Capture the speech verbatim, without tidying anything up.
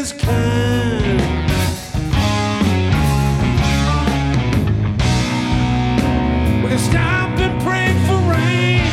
is kind. We stopped and prayed for rain.